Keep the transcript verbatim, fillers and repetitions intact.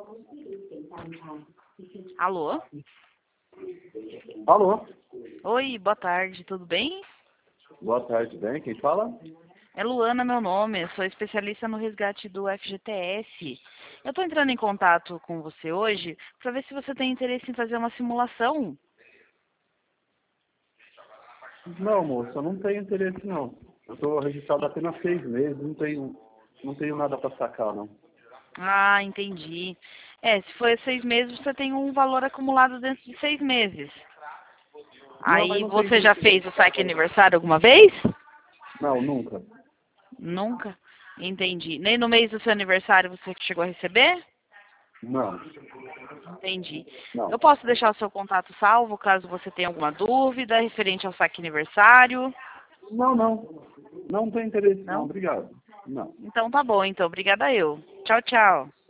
Alô? Alô? Oi, boa tarde, tudo bem? Boa tarde, bem? Quem fala? É Luana meu nome, eu sou especialista no resgate do F G T S. Eu estou entrando em contato com você hoje para ver se você tem interesse em fazer uma simulação. Não, moço, eu não tenho interesse, não. Eu estou registrado há apenas seis meses, não tenho, não tenho nada para sacar, não. Ah, entendi. É, se for seis meses, você tem um valor acumulado dentro de seis meses. Não, mas Aí não tem você já interesse. fez o saque aniversário alguma vez? Não, nunca. Nunca? Entendi. Nem no mês do seu aniversário você chegou a receber? Não, Entendi. não. Eu posso deixar o seu contato salvo caso você tenha alguma dúvida referente ao saque aniversário? Não, não. Não tenho interesse, não. Não? Obrigado. Não. Então tá bom, então. Obrigada eu. Tchau, tchau.